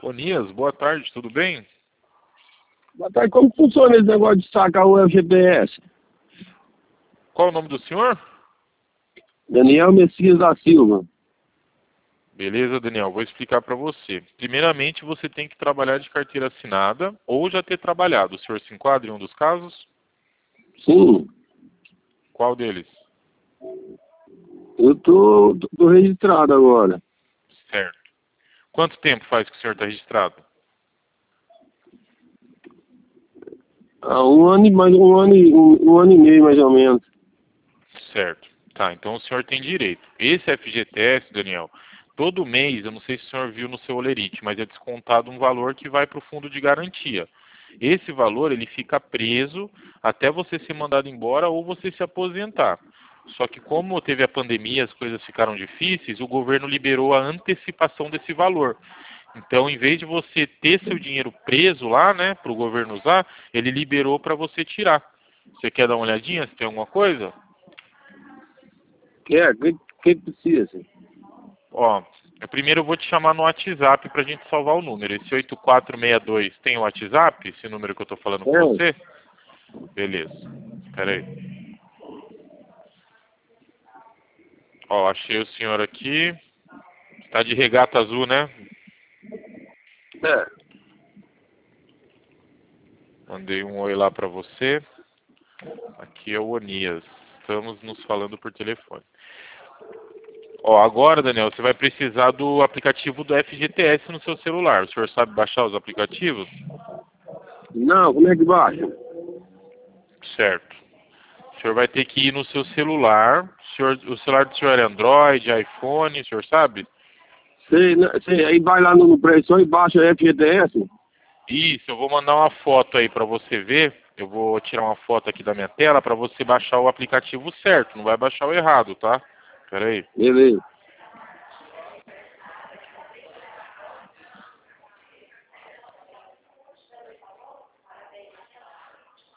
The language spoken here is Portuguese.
Onias, boa tarde, tudo bem? Boa tarde, como funciona esse negócio de sacar o FGTS? Qual o nome do senhor? Daniel Messias da Silva. Beleza, Daniel, vou explicar para você. Primeiramente, você tem que trabalhar de carteira assinada ou já ter trabalhado. O senhor se enquadra em um dos casos? Sim, Qual deles? eu tô registrado agora. Certo. Quanto tempo faz que o senhor está registrado? Há um ano e meio, mais ou menos. Certo. Tá, então o senhor tem direito. Esse FGTS, Daniel, todo mês, eu não sei se o senhor viu no seu olerite, mas é descontado um valor que vai para o fundo de garantia. Esse valor, ele fica preso até você ser mandado embora ou você se aposentar. Só que como teve a pandemia, as coisas ficaram difíceis, o governo liberou a antecipação desse valor. Então, em vez de você ter seu dinheiro preso lá, né, para o governo usar, ele liberou para você tirar. Você quer dar uma olhadinha se tem alguma coisa? Que precisa? Ó, primeiro eu vou te chamar no WhatsApp pra gente salvar o número. Esse 8462 tem o WhatsApp? Esse número que eu tô falando com você? Beleza. Espera aí. Ó, achei o senhor aqui. Tá de regata azul, né? É. Mandei um oi lá pra você. Aqui é o Onias. Estamos nos falando por telefone. Ó, agora, Daniel, você vai precisar do aplicativo do FGTS no seu celular. O senhor sabe baixar os aplicativos? Não, como é que baixa? Certo. O senhor vai ter que ir no seu celular. O celular do senhor é Android, iPhone, o senhor sabe? Sei, aí vai lá no Play Store e baixa FGTS. Isso, eu vou mandar uma foto aí para você ver. Eu vou tirar uma foto aqui da minha tela para você baixar o aplicativo certo. Não vai baixar o errado, tá? Espera aí. Beleza.